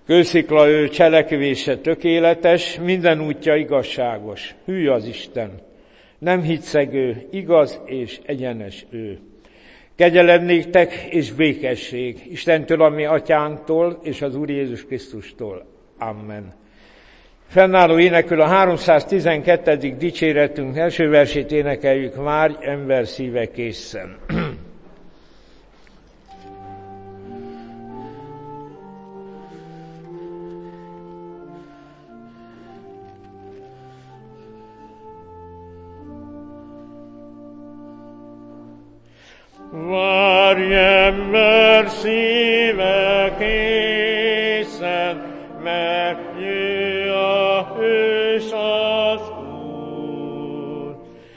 Kőszikla ő, cselekvése tökéletes, minden útja igazságos. Hű az Isten, nem hitszegő, igaz és egyenes ő. Kegyelem néktek és békesség Istentől, a mi atyánktól és az Úr Jézus Krisztustól. Amen. Fennálló énekül a 312. dicséretünk első versét énekeljük: Várj, ember szíve készen. Várj, ember szíve készen, mert jö a hős az Úr.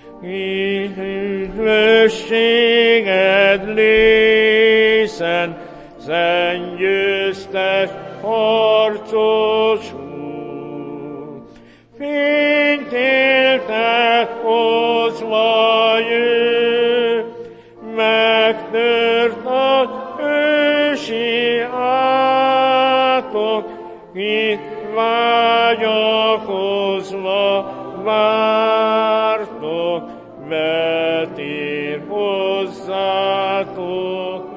Üdvösséged lészen, szent győztes harcos Úr. Fényt éltet hozva jö, megtört az ősi átok, itt vágyakozva vártok, betér hozzátok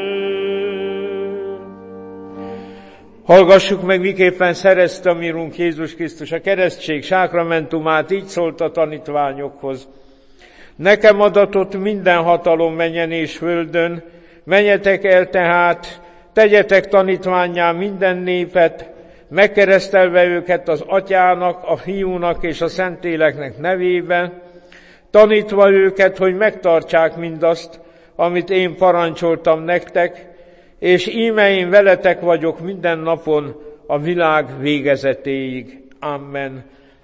ő. Hallgassuk meg, miképpen szerezte a mi Urunk Jézus Krisztus a keresztség sákramentumát, így szólt a tanítványokhoz: Nekem adatott minden hatalom mennyen és földön, menjetek el tehát, tegyetek tanítvánnyá minden népet, megkeresztelve őket az Atyának, a Fiúnak és a Szentléleknek nevében, tanítva őket, hogy megtartsák mindazt, amit én parancsoltam nektek, és íme én veletek vagyok minden napon a világ végezetéig. Amen.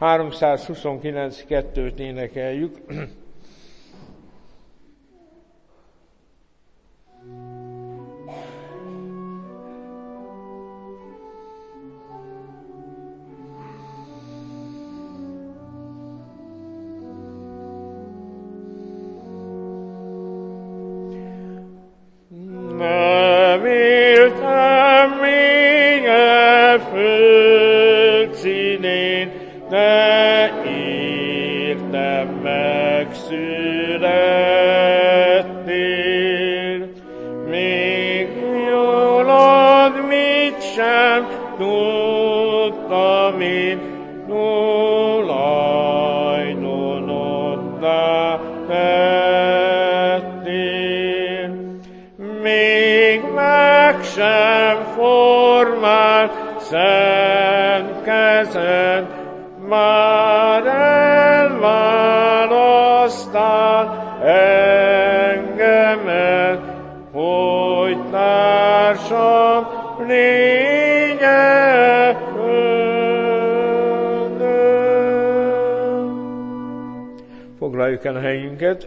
329.2-t énekeljük. Nem éltem még a föld színén, de értem megszülettél. Még jólad mit sem tudtam én, tulajdonoddá tettél. Még meg sem formált szent kezed, már elválasztál engemet, hogy társam lények földön. Foglaljuk el a helyünket.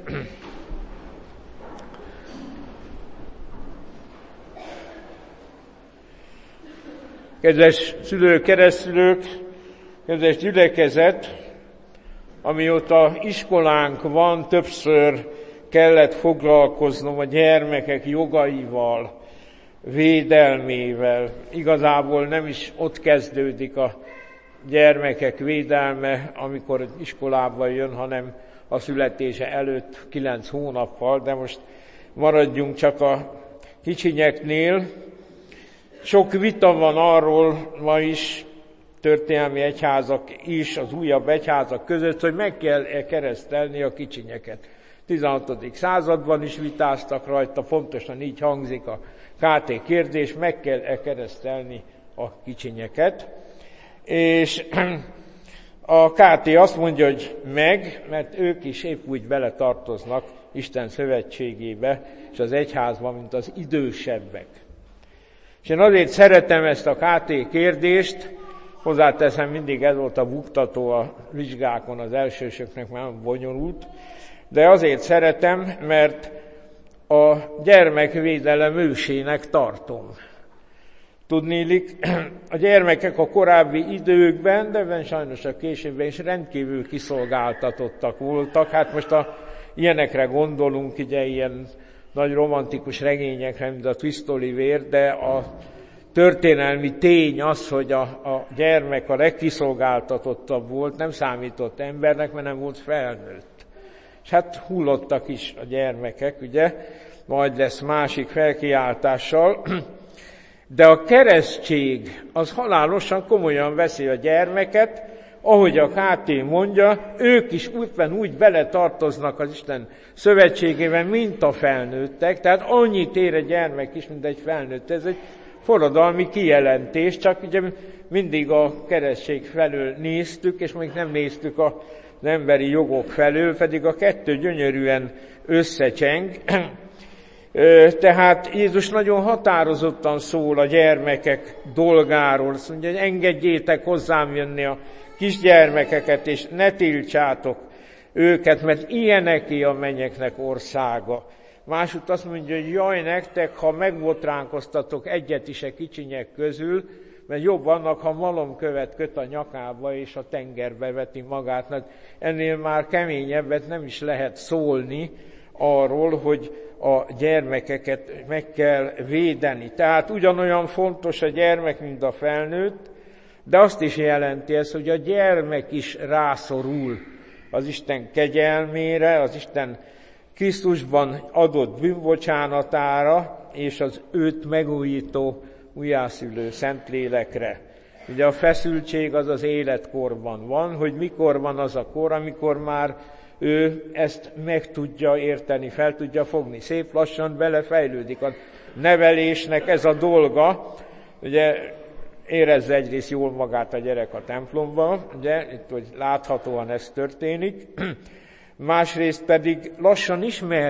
Kedves szülők, keresztülők, kedves gyülekezet, amióta iskolánk van, többször kellett foglalkoznom a gyermekek jogaival, védelmével. Igazából nem is ott kezdődik a gyermekek védelme, amikor iskolába jön, hanem a születése előtt 9 hónappal, de most maradjunk csak a kicsinyeknél. Sok vita van arról ma is, történelmi egyházak is, az újabb egyházak között, hogy meg kell keresztelni a kicsinyeket. 16. században is vitáztak rajta, pontosan így hangzik a KT kérdés, meg kell keresztelni a kicsinyeket. És a KT azt mondja, hogy meg, mert ők is épp úgy beletartoznak Isten szövetségébe, és az egyházban, mint az idősebbek. És én azért szeretem ezt a KT kérdést, hozzáteszem, mindig ez volt a buktató a vizsgákon, az elsősöknek már bonyolult, de azért szeretem, mert a gyermekvédelem ősének tartom. Tudniillik, a gyermekek a korábbi időkben, de sajnos a későbben is rendkívül kiszolgáltatottak voltak. Hát most ilyenekre gondolunk, ugye ilyen nagy romantikus regényekre, mint a Twist Oliver, de a történelmi tény az, hogy a gyermek a legkiszolgáltatottabb volt, nem számított embernek, mert nem volt felnőtt. És hát hullottak is a gyermekek, ugye, majd lesz másik felkiáltással, de a keresztség az halálosan komolyan veszi a gyermeket, ahogy a KT mondja, ők is úgy bele tartoznak az Isten szövetségében, mint a felnőttek, tehát annyit ér a gyermek is, mint egy felnőtt. Ez egy forradalmi kijelentés, csak ugye mindig a keresztség felől néztük, és még nem néztük az emberi jogok felől, pedig a kettő gyönyörűen összecseng. Tehát Jézus nagyon határozottan szól a gyermekek dolgáról. Azt mondja, hogy engedjétek hozzám jönni a kisgyermekeket, és ne tiltsátok őket, mert ilyeneké a mennyeknek országa. Másút azt mondja, hogy jaj nektek, ha megbotránkoztatok egyet is a kicsinyek közül, mert jobb annak, ha malomkövet köt a nyakába, és a tengerbe veti magát. Mert ennél már keményebbet nem is lehet szólni arról, hogy a gyermekeket meg kell védeni. Tehát ugyanolyan fontos a gyermek, mint a felnőtt, de azt is jelenti ez, hogy a gyermek is rászorul az Isten kegyelmére, az Isten Krisztusban adott bűnbocsánatára, és az őt megújító, újjászülő Szentlélekre. Ugye a feszültség az az életkorban van, hogy mikor van az a kor, amikor már ő ezt meg tudja érteni, fel tudja fogni. Szép lassan belefejlődik. A nevelésnek ez a dolga, ugye érezze egyrészt jól magát a gyerek a templomban, ugye, itt hogy láthatóan ez történik, másrészt pedig lassan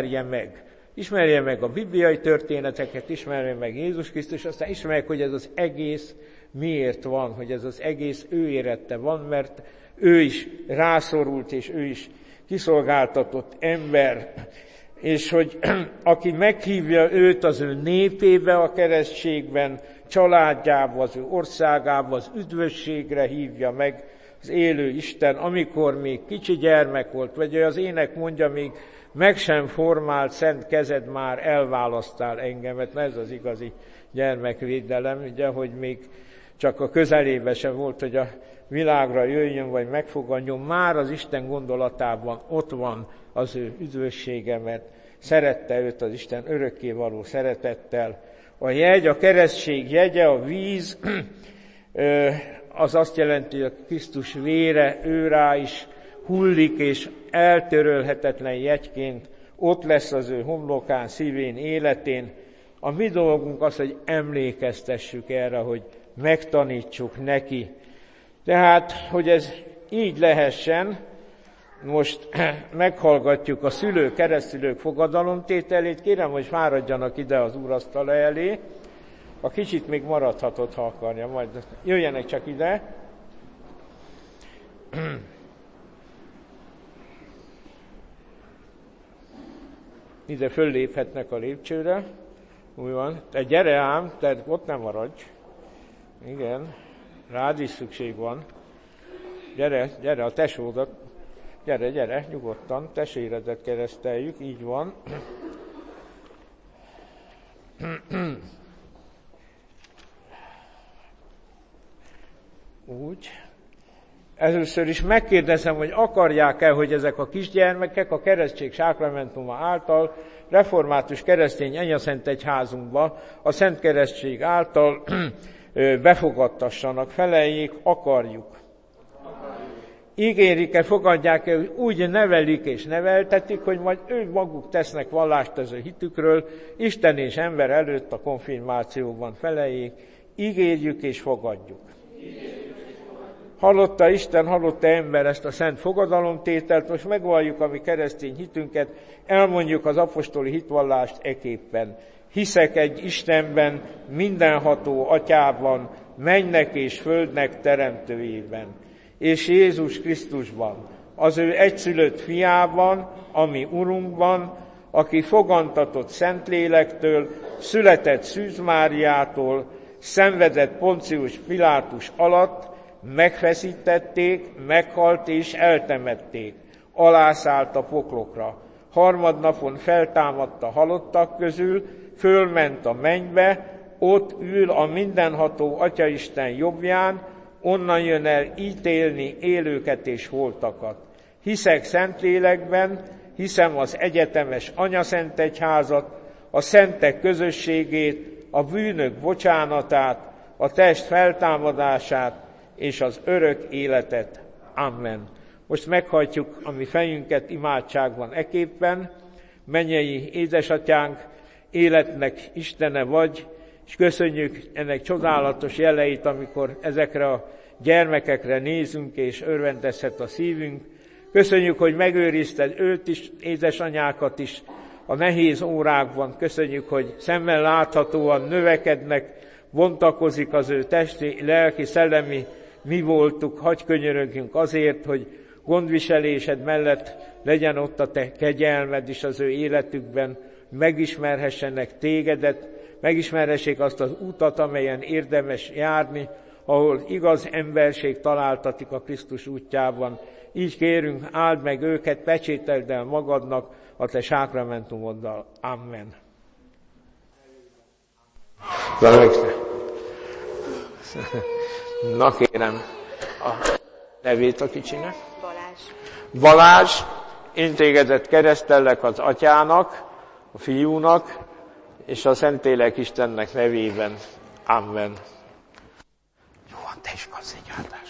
ismerje meg a bibliai történeteket, ismerje meg Jézus Krisztus, aztán ismerje meg, hogy ez az egész miért van, hogy ez az egész ő érette van, mert ő is rászorult, és ő is kiszolgáltatott ember, és hogy aki meghívja őt az ő népébe a keresztségben, családjába, az ő országába, az üdvösségre hívja meg az élő Isten, amikor még kicsi gyermek volt, vagy az ének mondja, még meg sem formált szent kezed, már elválasztál engemet, mert ez az igazi gyermekvédelem, ugye, hogy még csak a közelébe sem volt, hogy a világra jöjjön, vagy megfogadjon, már az Isten gondolatában ott van az ő üdvössége, mert szerette őt az Isten örökkévaló szeretettel. A jegy, a keresztség jegye, a víz, az azt jelenti, hogy a Krisztus vére ő rá is hullik, és eltörölhetetlen jegyként ott lesz az ő homlokán, szívén, életén. A mi dolgunk az, hogy emlékeztessük erre, hogy megtanítsuk neki. Tehát, hogy ez így lehessen, most meghallgatjuk a keresztülők fogadalomtételét. Kérem, hogy fáradjanak ide az úrasztala elé. A kicsit még maradhatott, ha akarja, majd jöjjenek csak ide. Ide fölléphetnek a lépcsőre. Úgy van. Te gyere ám, te ott nem maradj. Igen, rád is szükség van. Gyere, a tesódat. Gyere, nyugodtan, teséredet kereszteljük, így van. Úgy. Először is megkérdezem, hogy akarják-e, hogy ezek a kisgyermekek a keresztség sákramentuma által református keresztény anyaszent egyházunkba a Szent Keresztség által befogadtassanak, feleljék, akarjuk. Ígérik-e, fogadják-e, hogy úgy nevelik és neveltetik, hogy majd ők maguk tesznek vallást az ő hitükről, Isten és ember előtt a konfirmációban, feleljék, ígérjük és fogadjuk. Hallotta Isten, hallotta ember ezt a szent fogadalomtételt, most megvalljuk a mi keresztény hitünket, elmondjuk az apostoli hitvallást eképpen. Hiszek egy Istenben, mindenható Atyában, mennek és földnek teremtőjében, és Jézus Krisztusban, az ő egyszülött fiában, ami Urunkban, aki fogantatott Szentlélektől, született Szűz Máriától, szenvedett Poncius Pilátus alatt, megfeszítették, meghalt és eltemették, alászállt a poklokra. Harmadnapon feltámadt a halottak közül, fölment a mennybe, ott ül a mindenható Atyaisten jobbján, onnan jön el ítélni élőket és holtakat. Hiszek Szentlélekben, hiszem az egyetemes anyaszentegyházat, a szentek közösségét, a bűnök bocsánatát, a test feltámadását és az örök életet. Amen. Most meghajtjuk a mi fejünket imádságban eképpen. Mennyei édesatyánk, életnek Istene vagy, és köszönjük ennek csodálatos jeleit, amikor ezekre a gyermekekre nézünk, és örvendezhet a szívünk. Köszönjük, hogy megőrizted őt is, édesanyákat is a nehéz órákban. Köszönjük, hogy szemmel láthatóan növekednek, bontakozik az ő testi, lelki, szellemi mi voltuk. Hagy könyörögjünk azért, hogy gondviselésed mellett legyen ott a te kegyelmed is az ő életükben, megismerhessenek tégedet, megismerhessék azt az utat, amelyen érdemes járni, ahol igaz emberség találtatik a Krisztus útjában. Így kérünk, áld meg őket, pecsételd el magadnak a te sákramentumoddal. Amen. Na kérem a nevét a kicsinek. Balázs, én tégedet keresztellek az Atyának, a Fiúnak és a Szentlélek Istennek nevében. Amen. Jó, te is kapsz egy áldást.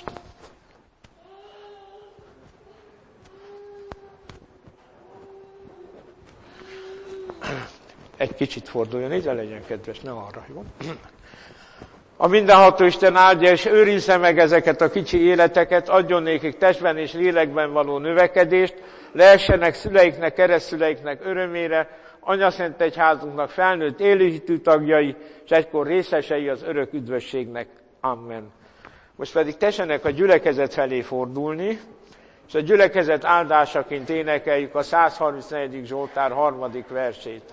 Egy kicsit forduljon ide, legyen kedves, ne arra, jó? A mindenható Isten áldja és őrizze meg ezeket a kicsi életeket, adjon nékik testben és lélekben való növekedést, lehessenek szüleiknek, keresztszüleiknek örömére, anyaszentegyházunknak felnőtt élőhitű tagjai, és egykor részesei az örök üdvösségnek. Amen. Most pedig tessenek a gyülekezet felé fordulni, és a gyülekezet áldásaként énekeljük a 134. Zsoltár 3. versét.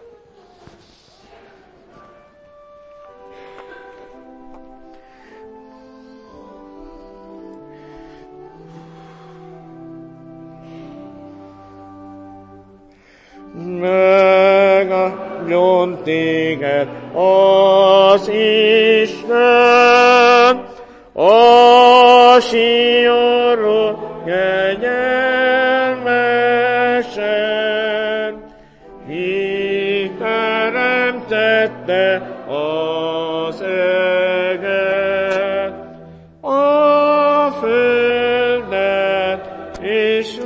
Megadjon téged az Isten, a Sionról kegyelmesen, ki teremtette az eget, a földet és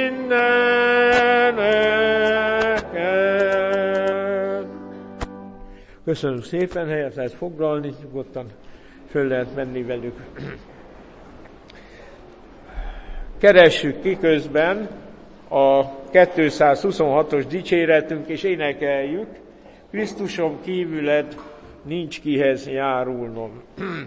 mindeneket. Köszönöm szépen, helyet lehet foglalni, nyugodtan föl lehet menni velük. Keressük ki közben a 226-os dicséretünk, és énekeljük. Krisztuson kívüled nincs kihez járulnom.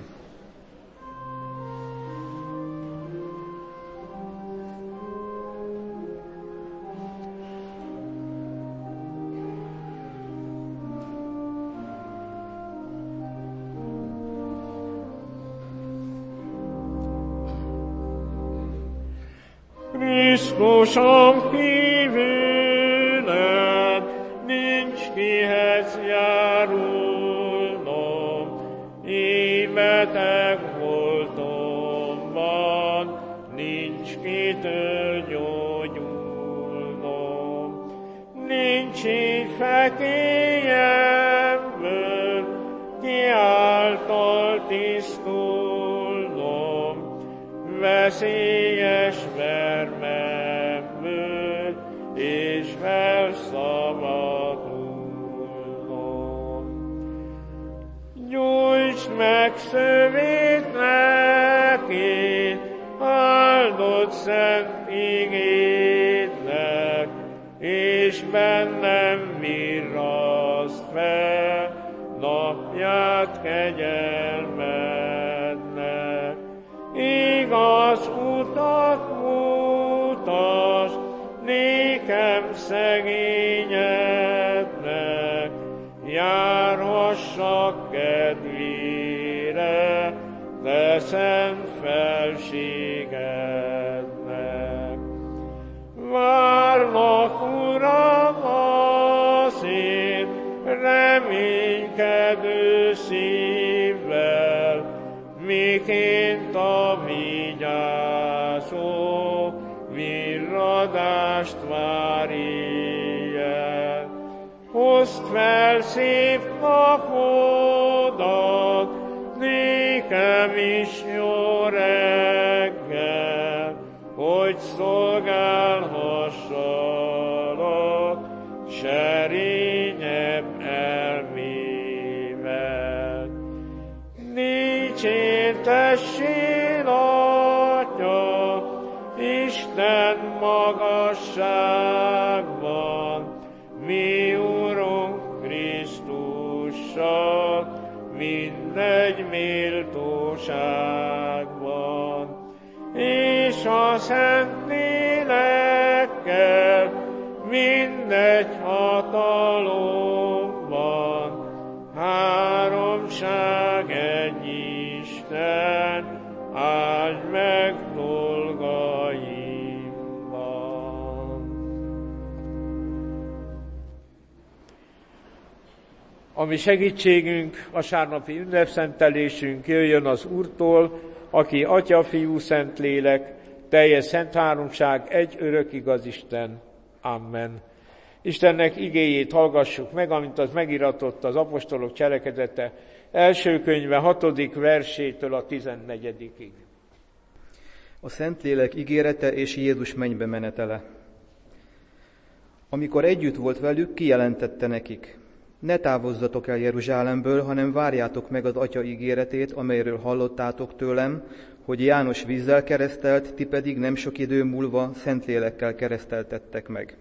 Krisztuson kívüled nincs kihez járulnom, én beteg voltomban nincs kitől gyógyulnom. Nincs így fekélyemből ki által tisztulnom, veszélyes vermemből és felszabadulnom. Gyújtsd meg szövét neki, áldott szent igédnek, és bennem virraszt fel napját kegyelmednek. Igaz utat mutasd nékem szegényednek, járhassak kedvére, de szent felségednek. Várlak, Uram, az én reménykedő szív, miként a vigyázó virradást vár éjjel. Hozd fel szép napodat, nékem is jó reggel, hogy szolgálhassalak serényebb elmével. Dicsértessél, Atya, Isten magasságban, mi Urunk Krisztussal, mindegy méltóságban, és a Szent Lélekkel mindegy hatalomban, háromság egy Isten, áld meg dolgaimban. A mi segítségünk, vasárnapi ünnepszentelésünk jöjjön az Úrtól, aki Atya, Fiú, Szentlélek, teljes szent háromság, egy örök igaz Isten. Amen. Istennek igéjét hallgassuk meg, amint az megiratott az apostolok cselekedete első könyve 6. versétől a 14. A Szentlélek ígérete és Jézus mennybe menetele. Amikor együtt volt velük, kijelentette nekik: ne távozzatok el Jeruzsálemből, hanem várjátok meg az Atya ígéretét, amelyről hallottátok tőlem, hogy János vízzel keresztelt, ti pedig nem sok idő múlva Szentlélekkel kereszteltettek meg.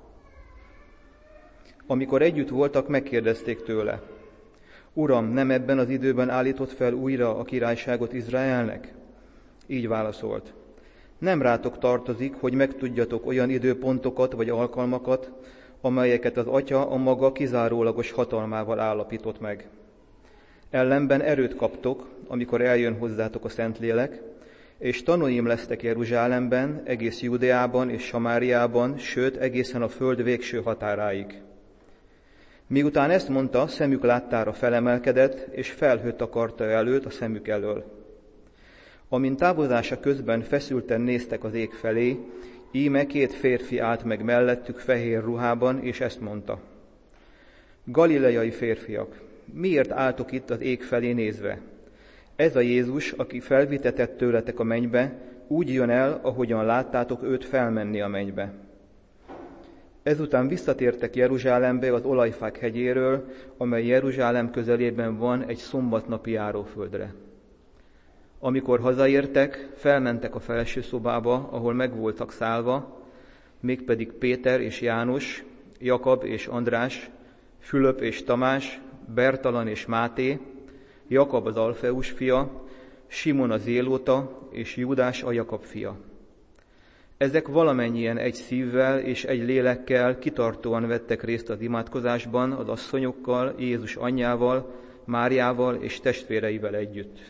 Amikor együtt voltak, megkérdezték tőle: Uram, nem ebben az időben állított fel újra a királyságot Izraelnek? Így válaszolt: nem rátok tartozik, hogy megtudjatok olyan időpontokat vagy alkalmakat, amelyeket az Atya a maga kizárólagos hatalmával állapított meg. Ellenben erőt kaptok, amikor eljön hozzátok a Szentlélek, és tanúim lesztek Jeruzsálemben, egész Júdeában és Samáriában, sőt egészen a föld végső határáig. Miután ezt mondta, szemük láttára felemelkedett, és felhőt takarta előtt a szemük elől. Amint távozása közben feszülten néztek az ég felé, íme 2 férfi állt meg mellettük fehér ruhában, és ezt mondta: Galileai férfiak, miért álltok itt az ég felé nézve? Ez a Jézus, aki felvitetett tőletek a mennybe, úgy jön el, ahogyan láttátok őt felmenni a mennybe. Ezután visszatértek Jeruzsálembe az Olajfák hegyéről, amely Jeruzsálem közelében van, egy szombatnapi járóföldre. Amikor hazaértek, felmentek a felső szobába, ahol meg voltak szállva, mégpedig Péter és János, Jakab és András, Fülöp és Tamás, Bertalan és Máté, Jakab az Alfeus fia, Simon az Zélóta és Júdás a Jakab fia. Ezek valamennyien egy szívvel és egy lélekkel kitartóan vettek részt az imádkozásban az asszonyokkal, Jézus anyjával, Máriával és testvéreivel együtt.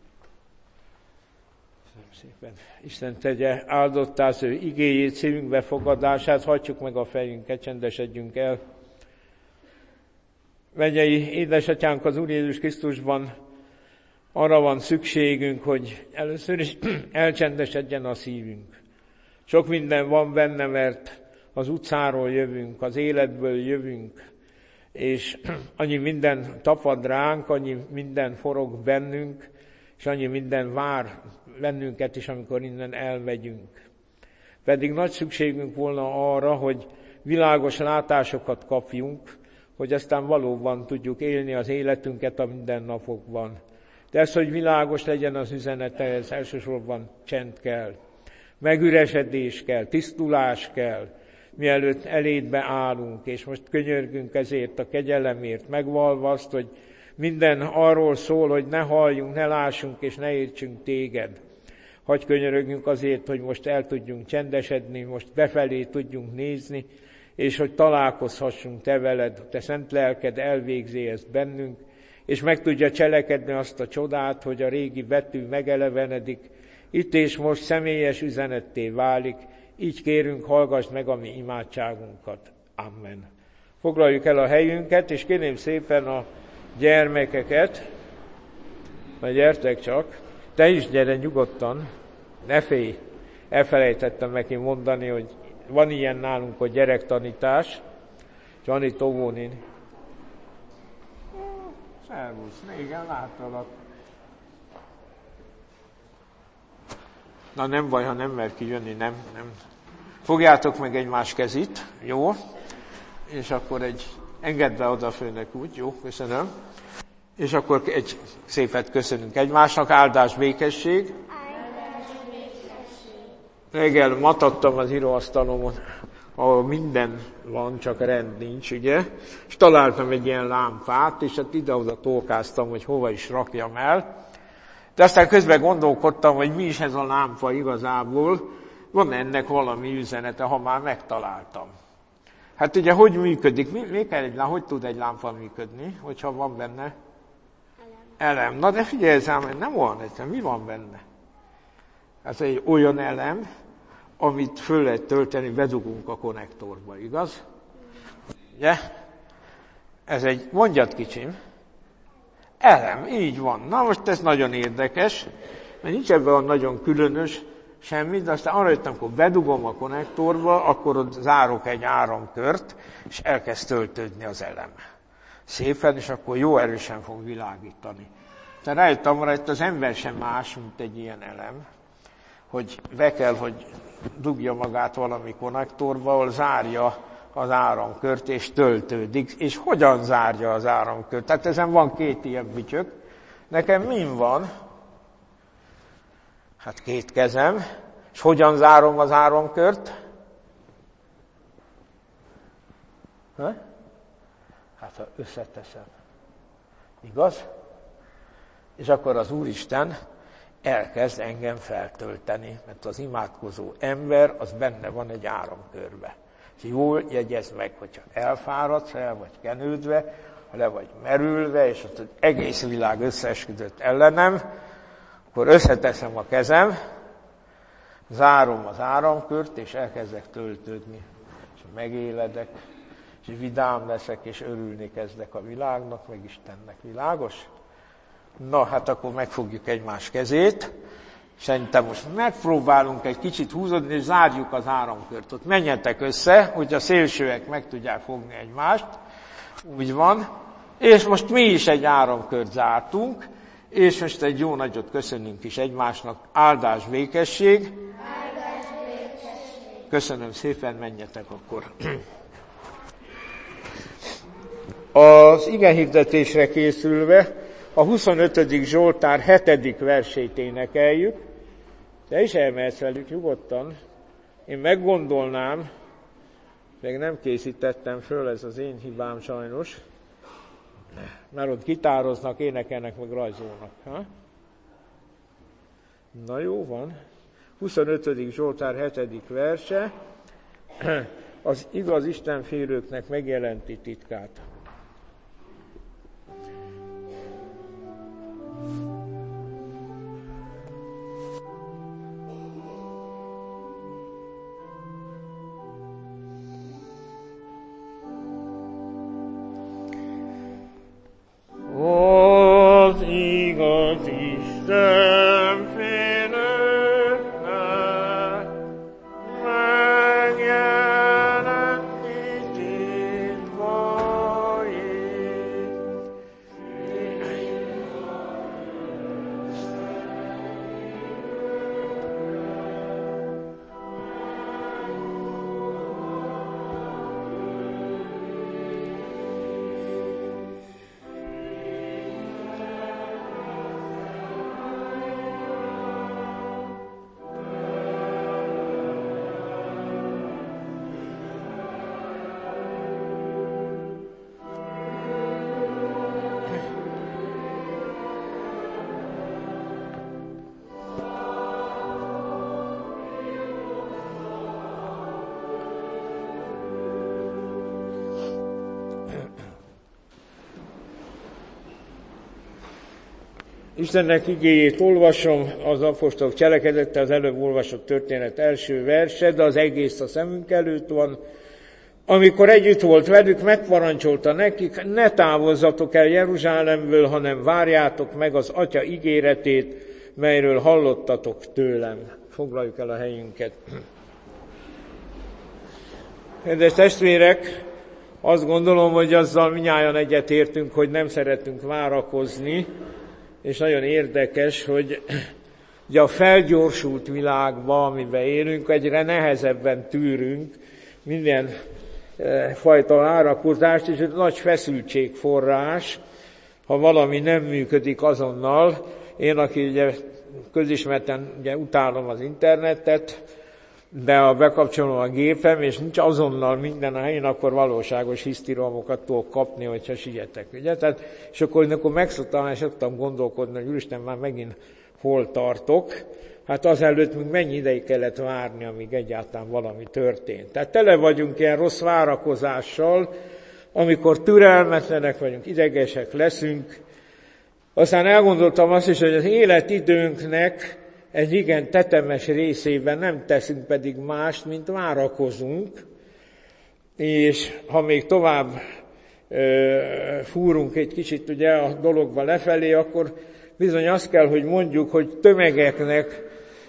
Szépen. Isten tegye áldottá az ő igéjét, szívünk befogadását, hagyjuk meg a fejünket, csendesedjünk el. Mennyei édesatyánk, az Úr Jézus Krisztusban arra van szükségünk, hogy először is elcsendesedjen a szívünk. Sok minden van benne, mert az utcáról jövünk, az életből jövünk, és annyi minden tapad ránk, annyi minden forog bennünk, és annyi minden vár bennünket is, amikor innen elmegyünk. Pedig nagy szükségünk volna arra, hogy világos látásokat kapjunk, hogy aztán valóban tudjuk élni az életünket a mindennapokban. De ez, hogy világos legyen az üzenete, ez elsősorban csend kell. Megüresedés kell, tisztulás kell, mielőtt elédbe állunk, és most könyörgünk ezért a kegyelemért, megvalva azt, hogy minden arról szól, hogy ne halljunk, ne lássunk és ne értsünk téged. Hagy könyörögjünk azért, hogy most el tudjunk csendesedni, most befelé tudjunk nézni, és hogy találkozhassunk te veled, te szent lelked elvégzi ezt bennünk, és meg tudja cselekedni azt a csodát, hogy a régi betű megelevenedik, itt és most személyes üzenetté válik, így kérünk, hallgass meg a mi imádságunkat. Amen. Foglaljuk el a helyünket, és kérném szépen a gyermekeket, na gyertek csak, Te is gyere nyugodtan, ne félj. Elfelejtettem neki mondani, hogy van ilyen nálunk, hogy gyerektanítás. Csani Tovónin. Szervusz, igen, láttalak. Na nem baj, ha nem mer kijönni, nem. Fogjátok meg egymás kezét, jó? És akkor engedd be oda főnek úgy, jó, köszönöm. És akkor egy szépet köszönünk egymásnak, áldás, békesség. Reggel matadtam az íróasztalomon, ahol minden van, csak rend nincs, ugye? És találtam egy ilyen lámpát, és hát ide-oda tolkáztam, hogy hova is rakjam el. De aztán közben gondolkodtam, hogy mi is ez a lámpa igazából. Van ennek valami üzenete, ha már megtaláltam. Hát ugye, hogy működik? Hogy tud egy lámpa működni, hogyha van benne? Elem. Na de figyelj rám, nem olyan egyszerűen, mi van benne? Ez egy olyan elem, amit föl lehet tölteni, bedugunk a konnektorba, igaz? Ugye? Ez mondjad kicsim, elem, így van. Na most ez nagyon érdekes, mert nincs ebben olyan nagyon különös semmi, de aztán arra jöttem, amikor bedugom a konnektorba, akkor ott zárok egy áramkört, és elkezd töltődni az elem. Szépen, és akkor jó erősen fog világítani. Tehát rájöttem arra, hogy az ember sem más, mint egy ilyen elem, hogy be kell, hogy dugja magát valami konnektorba, ahol zárja az áramkört, és töltődik. És hogyan zárja az áramkört? Tehát ezen van 2 ilyen bütyök. Nekem min van? Hát 2 kezem. És hogyan zárom az áramkört? Hát ha összeteszem. Igaz? És akkor az Úristen elkezd engem feltölteni, mert az imádkozó ember, az benne van egy áramkörbe. És jól jegyezd meg, hogyha elfáradsz, el vagy kenődve, le vagy merülve, és az egész világ összeesküdött ellenem, akkor összeteszem a kezem, zárom az áramkört, és elkezdek töltődni. És megéledek, és vidám leszek, és örülni kezdek a világnak, meg Istennek. Világos? Na, hát akkor megfogjuk egymás kezét. Szerintem most megpróbálunk egy kicsit húzódni, és zárjuk az áramkört. Ott menjetek össze, hogy a szélsőek meg tudják fogni egymást. Úgy van. És most mi is egy áramkört zártunk, és most egy jó nagyot köszönünk is egymásnak. Áldás, békesség. Köszönöm szépen, menjetek akkor. Az igehirdetésre készülve a 25. Zsoltár 7. versét énekeljük. Te is elmehetsz velük nyugodtan. Én meggondolnám, még nem készítettem föl, ez az én hibám sajnos, mert ott gitároznak, énekelnek, meg rajzolnak. Ha? Na jó van. 25. Zsoltár 7. verse, az igaz istenfélőknek megjelenti titkát. Az igaz Isten félőknek megjelenti titkait. Istennek igéjét olvasom, az apostolok cselekedete, az előbb olvasott történet első verse, de az egész a szemünk előtt van. Amikor együtt volt velük, megparancsolta nekik, ne távozzatok el Jeruzsálemből, hanem várjátok meg az Atya ígéretét, melyről hallottatok tőlem. Foglaljuk el a helyünket. Kedves testvérek, azt gondolom, hogy azzal mindnyájan egyetértünk, hogy nem szeretünk várakozni, és nagyon érdekes, hogy ugye a felgyorsult világban, amiben élünk, egyre nehezebben tűrünk minden fajta várakozást, és egy nagy feszültségforrás, ha valami nem működik azonnal. Én, aki ugye közismerten ugye utálom az internetet, de bekapcsolom a gépem, és nincs azonnal minden a helyén, akkor valóságos hisztiromokat tudok kapni, hogyha sietek. Ugye? Tehát, és akkor megszoktam, és szoktam gondolkodni, hogy Úristen, már megint hol tartok. Hát azelőtt még mennyi ideig kellett várni, amíg egyáltalán valami történt. Tehát tele vagyunk ilyen rossz várakozással, amikor türelmetlenek vagyunk, idegesek leszünk. Aztán elgondoltam azt is, hogy az életidőnknek egy igen tetemes részében nem teszünk pedig mást, mint várakozunk, és ha még tovább fúrunk egy kicsit ugye a dologba lefelé, akkor bizony azt kell, hogy mondjuk, hogy tömegeknek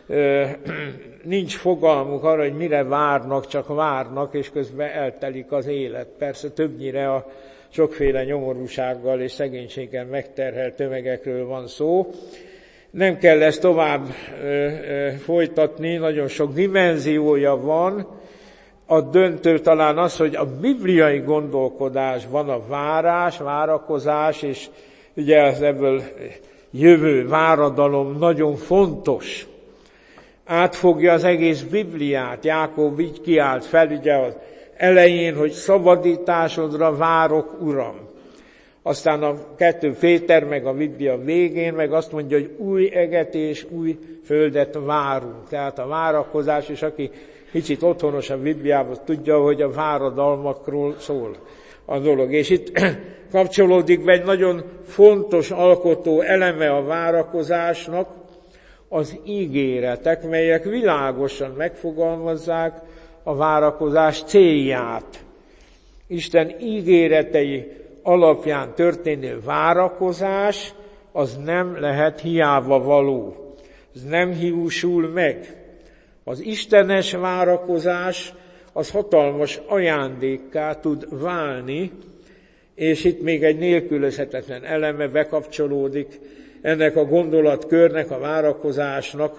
nincs fogalmuk arra, hogy mire várnak, csak várnak, és közben eltelik az élet. Persze többnyire a sokféle nyomorúsággal és szegénységgel megterhelt tömegekről van szó. Nem kell ezt tovább folytatni, nagyon sok dimenziója van. A döntő talán az, hogy a bibliai gondolkodásban a várás, várakozás, és ugye az ebből jövő váradalom nagyon fontos. Átfogja az egész Bibliát. Jákob így kiált fel ugye az elején, hogy szabadításodra várok, Uram. Aztán a 2 Péter, meg a Biblia végén, meg azt mondja, hogy új eget és új földet várunk. Tehát a várakozás, és aki kicsit otthonos a Bibliában, tudja, hogy a váradalmakról szól a dolog. És itt kapcsolódik be egy nagyon fontos alkotó eleme a várakozásnak, az ígéretek, melyek világosan megfogalmazzák a várakozás célját. Isten ígéretei alapján történő várakozás, az nem lehet hiába való. Ez nem hiúsul meg. Az istenes várakozás, az hatalmas ajándékká tud válni, és itt még egy nélkülözhetetlen eleme bekapcsolódik ennek a gondolatkörnek, a várakozásnak.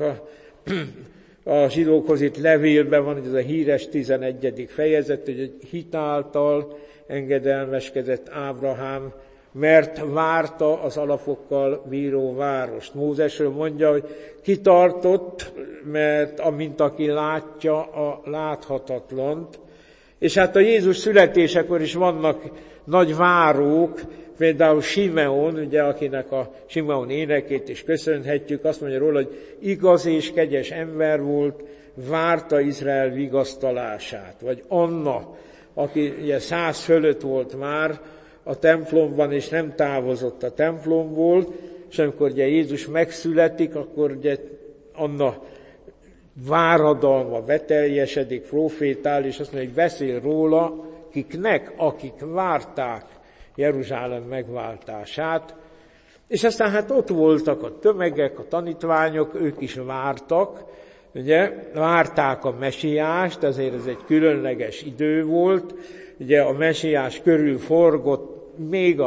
A zsidókhoz itt levélben van, ez a híres 11. fejezet, hogy egy hit által engedelmeskedett Ábrahám, mert várta az alapokkal bíró várost. Mózesről mondja, hogy kitartott, mert amint aki látja a láthatatlant. És hát a Jézus születésekor is vannak nagy várók, például Simeon, ugye, akinek a Simeon énekét is köszönhetjük, azt mondja róla, hogy igaz és kegyes ember volt, várta Izrael vigasztalását. Vagy Anna, aki ugye 100 fölött volt már a templomban, és nem távozott a templomból, és amikor ugye Jézus megszületik, akkor ugye Anna váradalma beteljesedik, profétál, és azt mondja, hogy beszél róla, akik várták Jeruzsálem megváltását, és aztán hát ott voltak a tömegek, a tanítványok, ők is vártak, ugye, várták a mesiást, ezért ez egy különleges idő volt, ugye a mesiás körül forgott még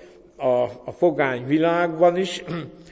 a pogány világban is,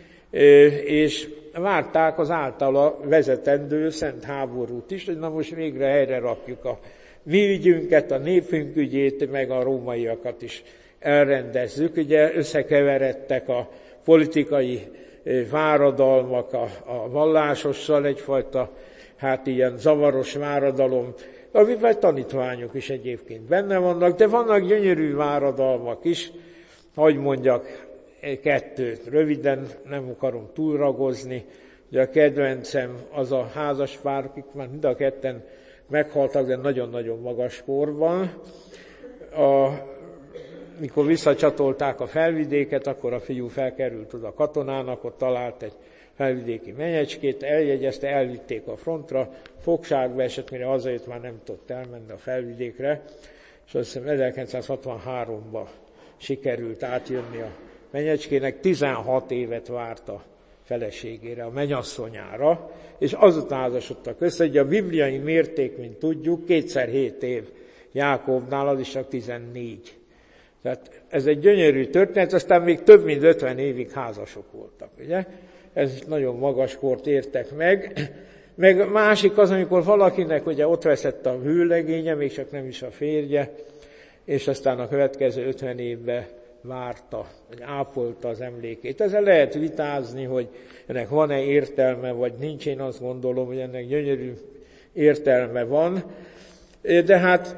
és várták az általa vezetendő szent háborút is, hogy na most végre helyre rakjuk a mi ügyünket, a népünk ügyét, meg a rómaiakat is elrendezzük. Ugye összekeveredtek a politikai váradalmak a vallásossal, egyfajta hát ilyen zavaros váradalom, amiben tanítványok is egyébként benne vannak, de vannak gyönyörű váradalmak is, hogy mondjak 2, röviden, nem akarom túlragozni. Ugye a kedvencem az a házaspár, akik már mind a ketten meghaltak, de nagyon-nagyon magas korban. Mikor visszacsatolták a felvidéket, akkor a fiú felkerült oda katonának, ott talált egy felvidéki menyecskét, eljegyezte, elvitték a frontra, fogságba esett, mire hazajött, már nem tudott elmenni a felvidékre, és azt hiszem 1963-ban sikerült átjönni a menyecskének, 16 évet várt a feleségére, a mennyasszonyára, és azután házasodtak össze, hogy a bibliai mérték, mint tudjuk, 2x7 év Jákobnál, az is csak 14. Tehát ez egy gyönyörű történet, aztán még több mint 50 évig házasok voltak, ugye? Ez nagyon magas kort értek meg. Meg másik az, amikor valakinek ugye ott veszett a vőlegénye, még csak nem is a férje, és aztán a következő 50 évben várta, vagy ápolta az emlékét. Ezzel lehet vitázni, hogy ennek van-e értelme, vagy nincs. Én azt gondolom, hogy ennek gyönyörű értelme van. De hát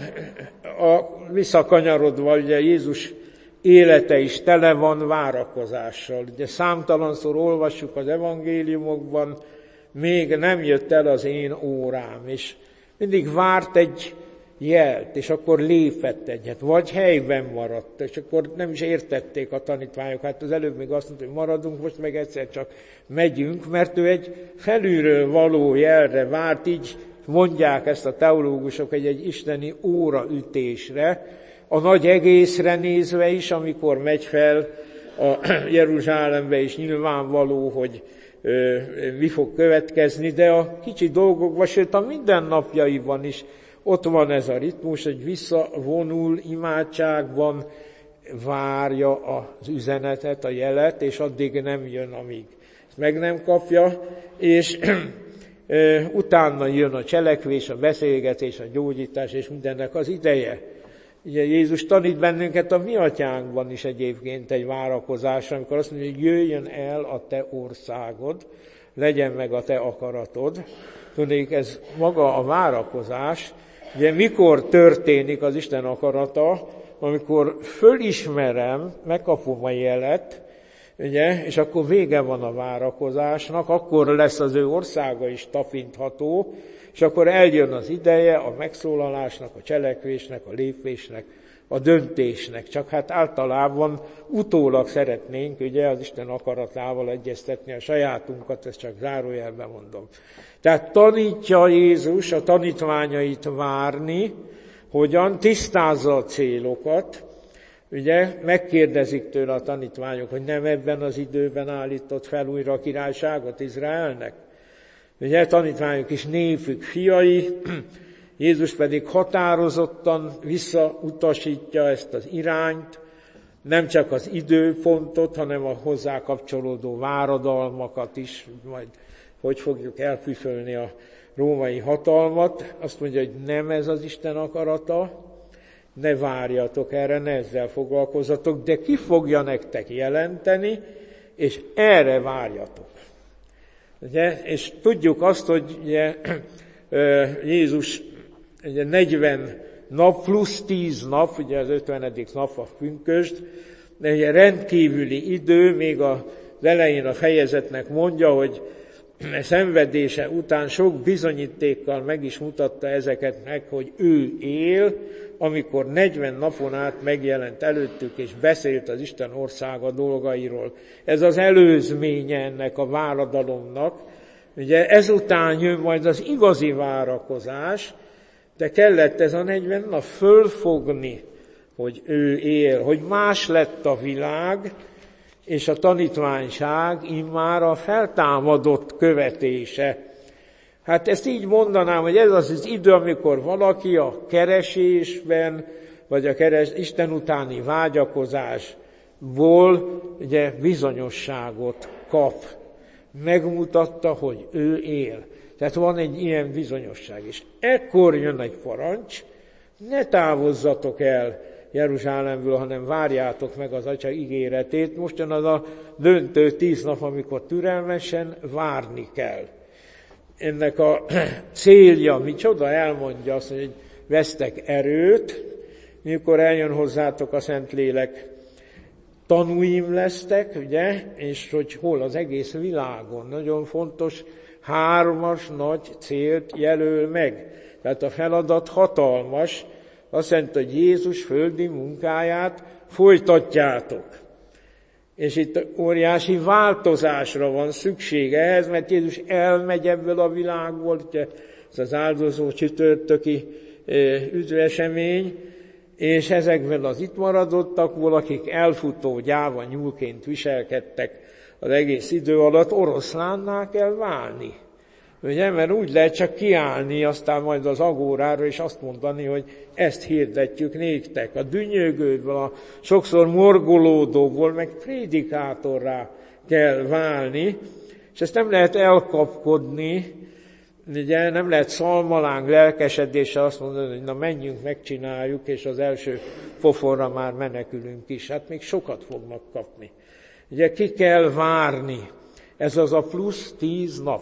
visszakanyarodva, ugye Jézus élete is tele van várakozással. Ugye számtalanszor olvassuk az evangéliumokban, még nem jött el az én órám, és mindig várt egy jelt, és akkor lépett egyet, vagy helyben maradt, és akkor nem is értették a tanítványok. Hát az előbb még azt mondta, hogy maradunk, most meg egyszer csak megyünk, mert ő egy felülről való jelre várt, így mondják ezt a teológusok, egy isteni óraütésre, a nagy egészre nézve is, amikor megy fel a Jeruzsálembe, is nyilvánvaló, hogy mi fog következni, de a kicsi dolgokban, sőt a mindennapjaiban is ott van ez a ritmus, hogy visszavonul imádságban, várja az üzenetet, a jelet, és addig nem jön, amíg meg nem kapja, és utána jön a cselekvés, a beszélgetés, a gyógyítás, és mindennek az ideje. Ugye Jézus tanít bennünket a mi atyánkban is egyébként egy várakozásra, amikor azt mondja, hogy jöjjön el a te országod, legyen meg a te akaratod. Tudnék, ez maga a várakozás. Ugye mikor történik az Isten akarata, amikor fölismerem, megkapom a jelet, ugye, és akkor vége van a várakozásnak, akkor lesz az ő országa is tapintható, és akkor eljön az ideje a megszólalásnak, a cselekvésnek, a lépésnek, a döntésnek. Csak hát általában utólag szeretnénk ugye az Isten akaratával egyeztetni a sajátunkat, ezt csak zárójelben mondom. Tehát tanítja Jézus a tanítványait várni, hogyan tisztázza a célokat. Ugye megkérdezik tőle a tanítványok, hogy nem ebben az időben állított fel újra a királyságot Izraelnek. Ugye tanítványok is népük fiai, Jézus pedig határozottan visszautasítja ezt az irányt, nem csak az időpontot, hanem a hozzá kapcsolódó váradalmakat is, majd hogy fogjuk elpüfölni a római hatalmat. Azt mondja, hogy nem ez az Isten akarata, ne várjatok erre, ne ezzel foglalkozzatok, de ki fogja nektek jelenteni, és erre várjatok. Ugye? És tudjuk azt, hogy ugye, Jézus ugye 40 nap plusz 10 nap, ugye az 50. nap a pünkösd, de ugye rendkívüli idő, még az elején a fejezetnek mondja, hogy szenvedése után sok bizonyítékkal meg is mutatta ezeket meg, hogy ő él, amikor 40 napon át megjelent előttük, és beszélt az Isten országa dolgairól. Ez az előzménye ennek a váradalomnak. Ugye ezután jön majd az igazi várakozás, de kellett ez a 40 nap fölfogni, hogy ő él, hogy más lett a világ, és a tanítványság immár a feltámadott követése. Hát ezt így mondanám, hogy ez az idő, amikor valaki a keresésben, vagy a Isten utáni vágyakozásból ugye bizonyosságot kap. Megmutatta, hogy ő él. Tehát van egy ilyen bizonyosság. És ekkor jön egy parancs, ne távozzatok el Jeruzsálemből, hanem várjátok meg az Atya ígéretét. Most jön az a döntő 10 nap, amikor türelmesen várni kell. Ennek a célja micsoda? Elmondja azt, hogy vesztek erőt, mikor eljön hozzátok a Szentlélek, tanúim lesztek, ugye, és hogy hol az egész világon. Nagyon fontos, 3 nagy célt jelöl meg. Tehát a feladat hatalmas, azt jelenti, hogy Jézus földi munkáját folytatjátok. És itt óriási változásra van szükség ehhez, mert Jézus elmegy ebből a világból, ugye ez az áldozó csütörtöki üdvesemény, és ezekből az itt maradottakból, akik elfutó gyáva nyúlként viselkedtek az egész idő alatt oroszlánná kell válni. Ugye, mert úgy lehet csak kiállni aztán majd az agórára, és azt mondani, hogy ezt hirdetjük néktek. A dünnyögőből, a sokszor morgolódóból, meg prédikátorrá kell válni, és ezt nem lehet elkapkodni, ugye, nem lehet szalmaláng lelkesedéssel azt mondani, hogy na menjünk, megcsináljuk, és az első pofonra már menekülünk is. Hát még sokat fognak kapni. Ugye ki kell várni. Ez az a plusz 10 nap.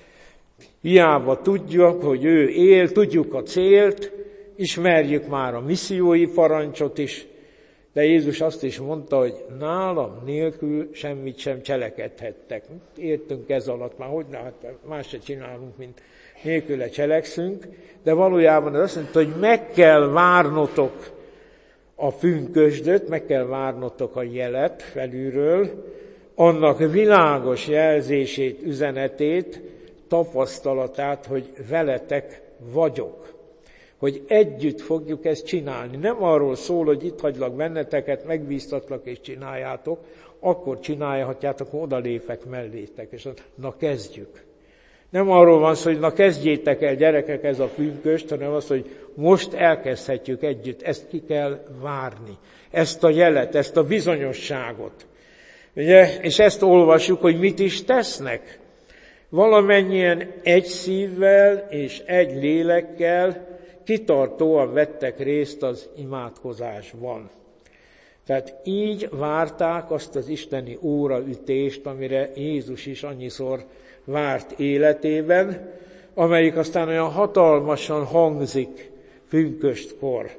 Hiába tudjuk, hogy ő él, tudjuk a célt, ismerjük már a missziói parancsot is, de Jézus azt is mondta, hogy nálam nélkül semmit sem cselekedhettek. Értünk ez alatt már, hogy hát más se csinálunk, mint nélküle cselekszünk, de valójában azt mondta, hogy meg kell várnotok a pünkösdöt, meg kell várnotok a jelet felülről, annak világos jelzését, üzenetét, tapasztalatát, hogy veletek vagyok. Hogy együtt fogjuk ezt csinálni. Nem arról szól, hogy itt hagylak benneteket, megbíztatlak és csináljátok, akkor csinálhatjátok, odalépek mellétek, és na kezdjük. Nem arról van szó, hogy na kezdjétek el gyerekek ez a pünköst, hanem az, hogy most elkezdhetjük együtt, ezt ki kell várni. Ezt a jelet, ezt a bizonyosságot. Ugye? És ezt olvassuk, hogy mit is tesznek. Valamennyien egy szívvel és egy lélekkel kitartóan vettek részt az imádkozásban. Tehát így várták azt az isteni óraütést, amire Jézus is annyiszor várt életében, amelyik aztán olyan hatalmasan hangzik pünköstkor.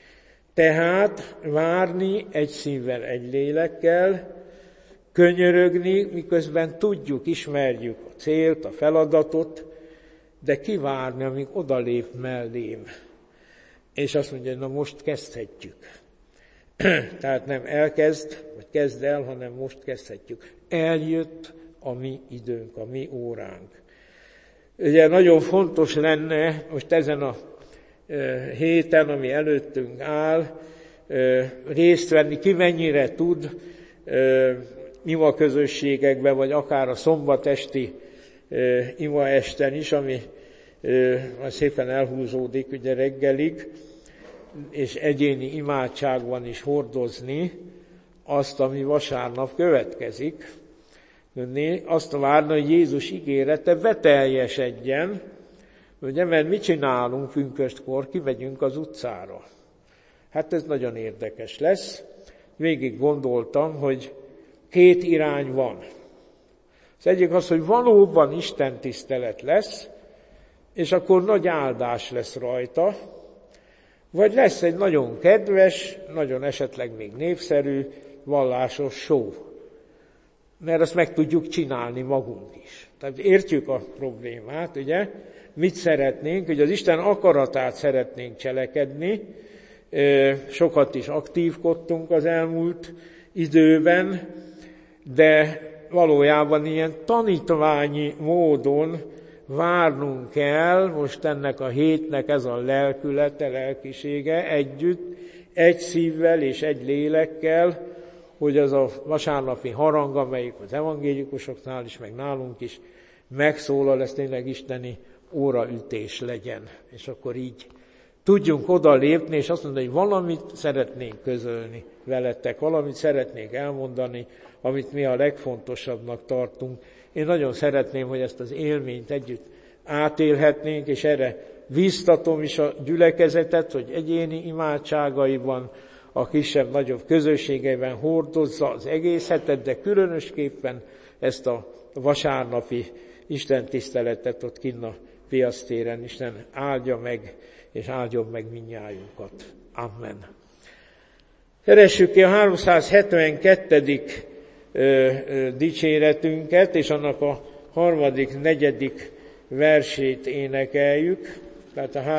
Tehát várni egy szívvel, egy lélekkel, könyörögni, miközben tudjuk, ismerjük a célt, a feladatot, de kivárni, amíg odalép mellém. És azt mondja, hogy na most kezdhetjük. Tehát nem elkezd, vagy kezd el, hanem most kezdhetjük. Eljött a mi időnk, a mi óránk. Ugye nagyon fontos lenne most ezen a héten, ami előttünk áll, részt venni, ki mennyire tud ima közösségekben, vagy akár a szombatesti ima esten is, ami szépen elhúzódik ugye reggelig, és egyéni imádságban is hordozni azt, ami vasárnap következik. Azt várna, hogy Jézus ígérete beteljesedjen, ugye, mert mit csinálunk pünköstkor, kimegyünk az utcára. Hát ez nagyon érdekes lesz. Végig gondoltam, hogy 2 irány van. Az egyik az, hogy valóban Isten tisztelet lesz, és akkor nagy áldás lesz rajta, vagy lesz egy nagyon kedves, nagyon esetleg még népszerű, vallásos show. Mert azt meg tudjuk csinálni magunk is. Tehát értjük a problémát, ugye? Mit szeretnénk? Ugye az Isten akaratát szeretnénk cselekedni, sokat is aktívkodtunk az elmúlt időben, de valójában ilyen tanítványi módon várnunk kell, most ennek a hétnek ez a lelkülete, lelkisége együtt, egy szívvel és egy lélekkel, hogy az a vasárnapi harang, amelyik az evangélikusoknál is, meg nálunk is megszólal, ez tényleg isteni óraütés legyen. És akkor így tudjunk oda lépni, és azt mondani, hogy valamit szeretnénk közölni veletek, valamit szeretnék elmondani, amit mi a legfontosabbnak tartunk. Én nagyon szeretném, hogy ezt az élményt együtt átélhetnénk, és erre bíztatom is a gyülekezetet, hogy egyéni imádságaiban, a kisebb-nagyobb közösségeiben hordozza az egész hetet, de különösképpen ezt a vasárnapi istentiszteletet ott kinn a piactéren. Isten áldja meg, és áldjon meg mindnyájunkat. Amen. Keressük ki a 372. Dicséretünket, és annak a 3., 4. versét énekeljük, tehát a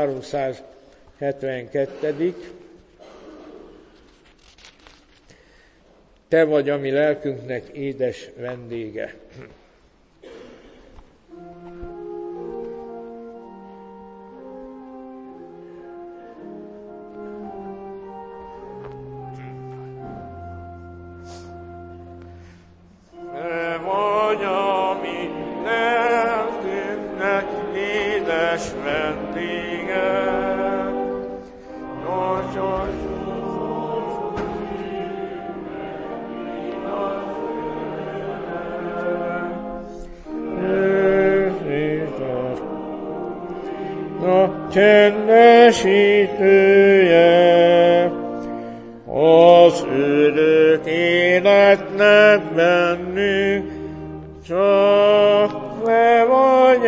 372. Te vagy a mi lelkünknek édes vendége. Te csendesítője, az örök életnek bennünk, csak te vagy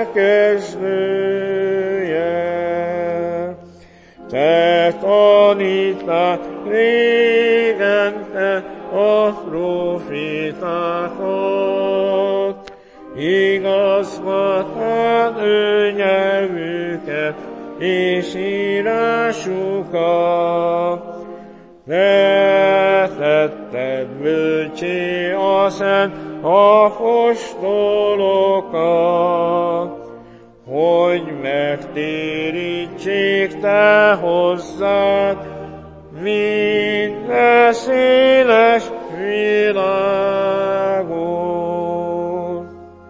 elkezdője. Te taníttál régen te a profétákat, igazgattad ő nyelvüket és írásukat. Te tetted bölcsé a szent apostolokat, hogy megtérítsék te hozzád minden széles világot.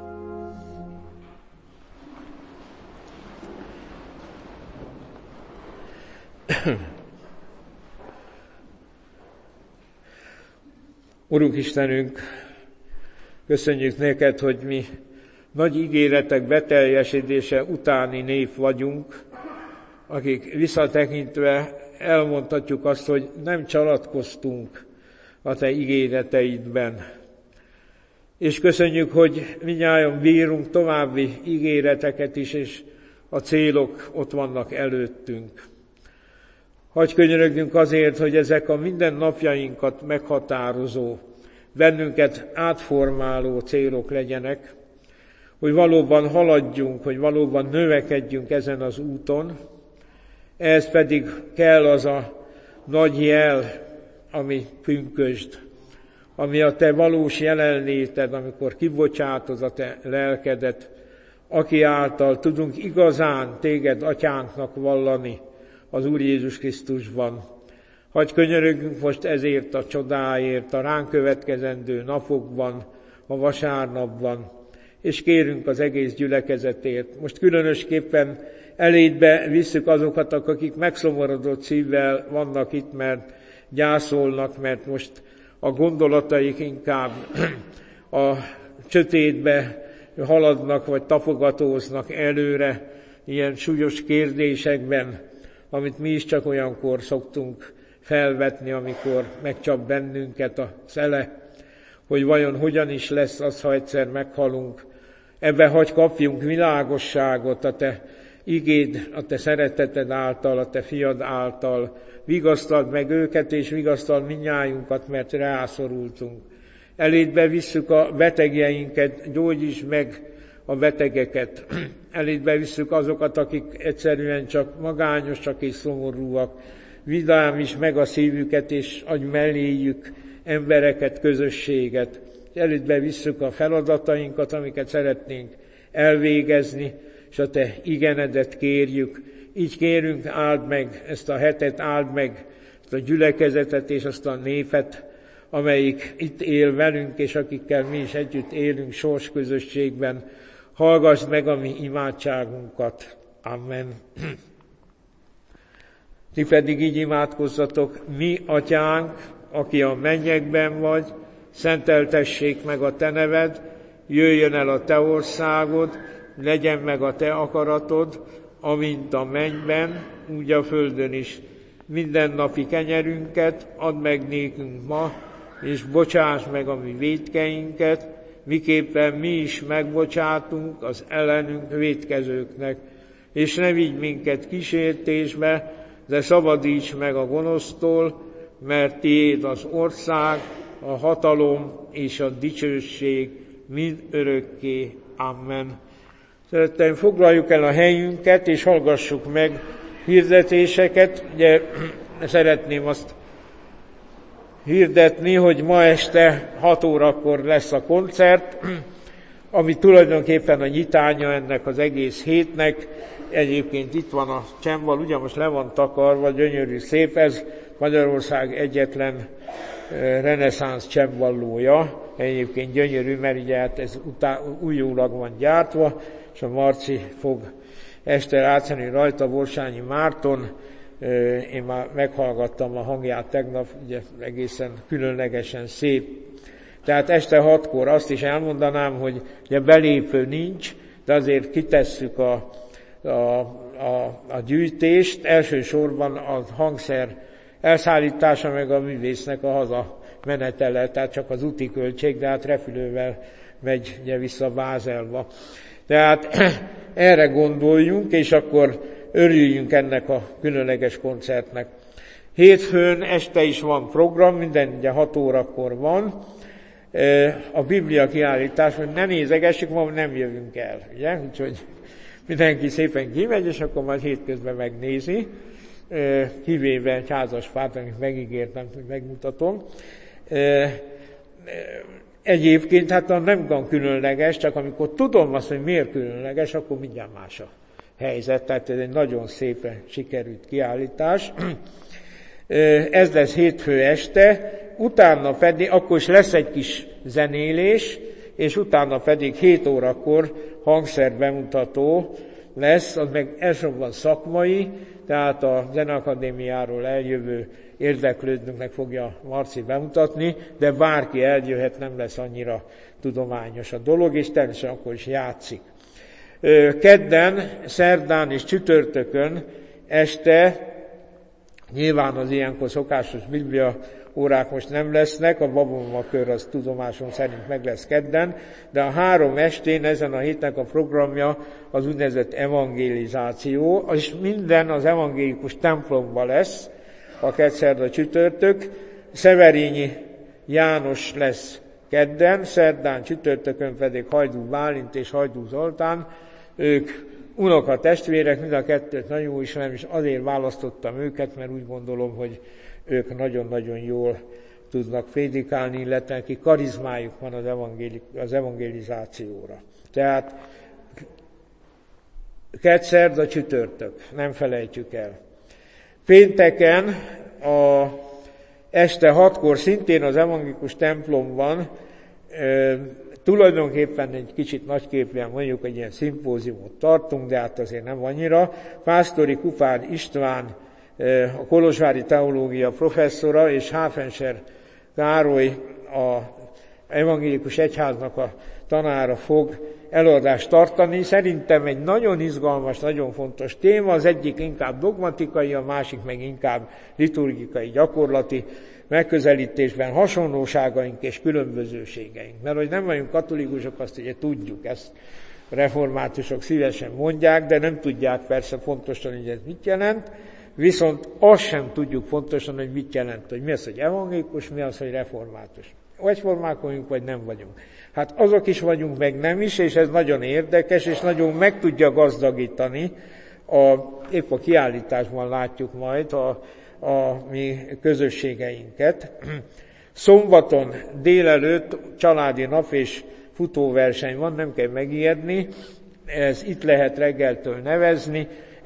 Urunk Istenünk, köszönjük neked, hogy mi nagy ígéretek beteljesedése utáni nép vagyunk, akik visszatekintve elmondhatjuk azt, hogy nem csalatkoztunk a te ígéreteidben. És köszönjük, hogy mindnyájan bírunk további ígéreteket is, és a célok ott vannak előttünk. Hagy könyörögjünk azért, hogy ezek a mindennapjainkat meghatározó, bennünket átformáló célok legyenek, hogy valóban haladjunk, hogy valóban növekedjünk ezen az úton, ehhez pedig kell az a nagy jel, ami pünkösd, ami a te valós jelenléted, amikor kibocsátod a te lelkedet, aki által tudunk igazán téged atyánknak vallani az Úr Jézus Krisztusban. Hagy könyörögjünk most ezért a csodáért a ránk következendő napokban, a vasárnapban, és kérünk az egész gyülekezetért. Most különösképpen elédbe visszük azokat, akik megszomorodott szívvel vannak itt, mert gyászolnak, mert most a gondolataik inkább a sötétbe haladnak, vagy tapogatóznak előre ilyen súlyos kérdésekben, amit mi is csak olyankor szoktunk felvetni, amikor megcsap bennünket a szele, hogy vajon hogyan is lesz az, ha egyszer meghalunk. Ebbe hagy kapjunk világosságot a te igéd, a te szereteted által, a te fiad által. Vigasztald meg őket, és vigasztald mindnyájunkat, mert rászorultunk. Elédbe visszük a betegjeinket, gyógyítsd meg a betegeket. Elédbe visszük azokat, akik egyszerűen csak magányosak és szomorúak. Vidámítsd meg a szívüket, és adj melléjük embereket, közösséget. Elédbe visszük a feladatainkat, amiket szeretnénk elvégezni, és a te igenedet kérjük. Így kérünk, áld meg ezt a hetet, áld meg ezt a gyülekezetet és azt a népet, amelyik itt él velünk, és akikkel mi is együtt élünk sorsközösségben. Hallgass meg a mi imádságunkat. Amen. Ti pedig így imádkozzatok: mi atyánk, aki a mennyekben vagy, szenteltessék meg a te neved, jöjjön el a te országod, legyen meg a te akaratod, amint a mennyben, úgy a földön is. Mindennapi kenyerünket add meg nékünk ma, és bocsáss meg a mi vétkeinket, miképpen mi is megbocsátunk az ellenünk vétkezőknek. És ne vigy minket kísértésbe, de szabadíts meg a gonosztól, mert tiéd az ország, a hatalom és a dicsőség mind örökké. Amen. Szeretteim, foglaljuk el a helyünket, és hallgassuk meg hirdetéseket. Ugye szeretném azt hirdetni, hogy ma este 6 órakor lesz a koncert, ami tulajdonképpen a nyitánya ennek az egész hétnek. Egyébként itt van a csemval, ugye most le van takarva, gyönyörű, szép, ez Magyarország egyetlen reneszánsz csemvallója. Egyébként gyönyörű, mert ugye hát ez újólag van gyártva, és a Marci fog este játszani rajta, Borsányi Márton. Én már meghallgattam a hangját tegnap, ugye egészen különlegesen szép. Tehát este 6-kor azt is elmondanám, hogy ugye belépő nincs, de azért kitesszük a gyűjtést, elsősorban a hangszer elszállítása, meg a művésznek a hazamenetele, tehát csak az úti költség, de hát repülővel megy ugye vissza Bázelba. Tehát erre gondoljunk, és akkor örüljünk ennek a különleges koncertnek. Hétfőn este is van program, minden ugye 6 órakor van. A Biblia kiállítás, hogy ne nézegessük, ma nem jövünk el, ugye? Úgyhogy mindenki szépen kimegy, és akkor majd hétközben megnézi, kivéve egy házas párt, amit megígértem, hogy megmutatom. Egyébként hát nem van különleges, csak amikor tudom azt, hogy miért különleges, akkor mindjárt más a helyzet. Tehát ez egy nagyon szépen sikerült kiállítás. Ez lesz hétfő este, utána pedig, akkor is lesz egy kis zenélés, és utána pedig 7 órakor hangszerbemutató lesz, az meg elsősorban szakmai, tehát a Zeneakadémiáról eljövő érdeklődőknek fogja Marci bemutatni, de bárki eljöhet, nem lesz annyira tudományos a dolog, és természetesen akkor is játszik. Kedden, szerdán és csütörtökön este, nyilván az ilyenkor szokásos Biblia órák most nem lesznek, a babonmakör az tudomásom szerint meg lesz kedden, de a 3 estén ezen a hétnek a programja az úgynevezett evangelizáció, és minden az evangélikus templomban lesz, a kedszerda csütörtök. Szeverényi János lesz kedden, szerdán, csütörtökön pedig Hajdú Bálint és Hajdú Zoltán. Ők unoka testvérek, mind a kettőt nagyon ismerem, és azért választottam őket, mert úgy gondolom, hogy ők nagyon-nagyon jól tudnak prédikálni, illetve neki karizmájuk van az evangelizációra. Tehát kedszerda, csütörtök, nem felejtjük el. Pénteken este 6-kor szintén az evangélikus templomban tulajdonképpen egy kicsit nagyképűen mondjuk egy ilyen szimpóziumot tartunk, de hát azért nem annyira. Pásztori Kupán István, a kolozsvári teológia professzora, és Háfenser Károly, a evangélikus egyháznak a tanára fog előadást tartani. Szerintem egy nagyon izgalmas, nagyon fontos téma, az egyik inkább dogmatikai, a másik meg inkább liturgikai, gyakorlati megközelítésben hasonlóságaink és különbözőségeink. Mert hogy nem vagyunk katolikusok, azt ugye tudjuk, ezt a reformátusok szívesen mondják, de nem tudják persze pontosan, hogy ez mit jelent, viszont azt sem tudjuk pontosan, hogy mit jelent, hogy mi az, hogy evangélikus, mi az, hogy református. Egyformák vagyunk, vagy nem vagyunk. Hát azok is vagyunk, meg nem is, és ez nagyon érdekes, és nagyon meg tudja gazdagítani. Épp a kiállításban látjuk majd a mi közösségeinket. Szombaton délelőtt családi nap és futóverseny van, nem kell megijedni, ez itt lehet reggeltől nevezni.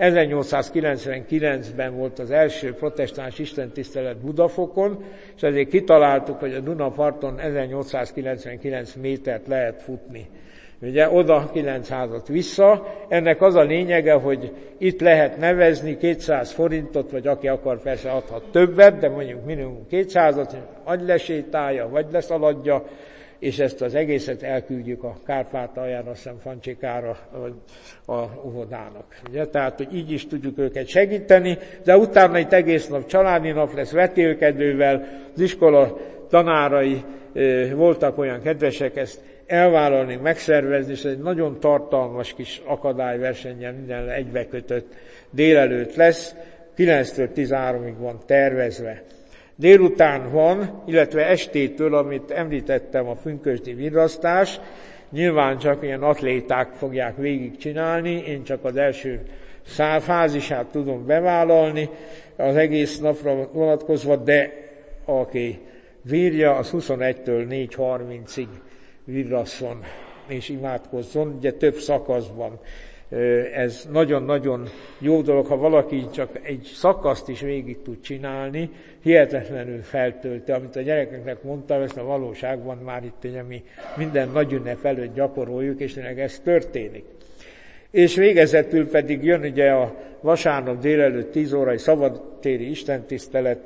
1899-ben volt az első protestáns istentisztelet Budafokon, és ezért kitaláltuk, hogy a Dunaparton 1899 métert lehet futni. Ugye oda 900-at vissza. Ennek az a lényege, hogy itt lehet nevezni 200 forintot, vagy aki akar persze adhat többet, de mondjuk minimum 200-at, vagy lesétálja, vagy leszaladja, és ezt az egészet elküldjük a Kárpátalján, azt hiszem Fancsikára, a óvodának. Ugye? Tehát, hogy így is tudjuk őket segíteni, de utána itt egész nap családi nap lesz vetélkedővel, az iskola tanárai voltak olyan kedvesek ezt elvállalni, megszervezni, és egy nagyon tartalmas kis akadályversennyel minden egybekötött délelőtt lesz, 9-től 13-ig van tervezve. Délután van, illetve estétől, amit említettem, a pünkösdi virrasztás, nyilván csak ilyen atléták fogják végigcsinálni, én csak az első fázisát tudom bevállalni az egész napra vonatkozva, de aki vírja, az 21-től 4:30-ig virrasszon és imádkozzon, ugye több szakaszban. Ez nagyon-nagyon jó dolog, ha valaki csak egy szakaszt is végig tud csinálni, hihetetlenül feltölti, amit a gyerekeknek mondtam, ezt a valóságban már itt ugye mi minden nagy ünnep előtt gyakoroljuk, és tényleg ez történik. És végezetül pedig jön ugye a vasárnap délelőtt 10 órai szabadtéri istentisztelet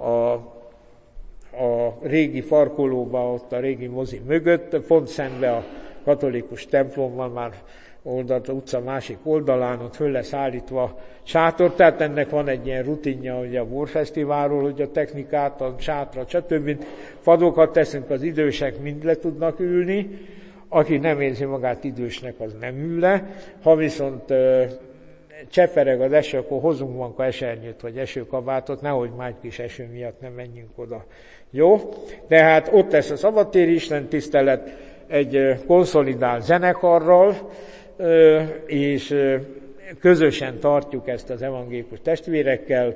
a régi parkolóba, ott a régi mozi mögött, pont szembe a katolikus templomban már oldalt, az utca másik oldalán, ott föl lesz állítva sátor, tehát ennek van egy ilyen rutinja ugye a Borfesztiválról, hogy a technikát, a sátrat, stb. Fadokat teszünk, az idősek mind le tudnak ülni, aki nem érzi magát idősnek, az nem ül le, ha viszont csepereg az eső, akkor hozunk vanka esernyőt vagy esőkabátot, nehogy már egy kis eső miatt nem menjünk oda. Jó? Tehát ott lesz a szabadtéri istentisztelet egy konszolidált zenekarral, és közösen tartjuk ezt az evangélikus testvérekkel,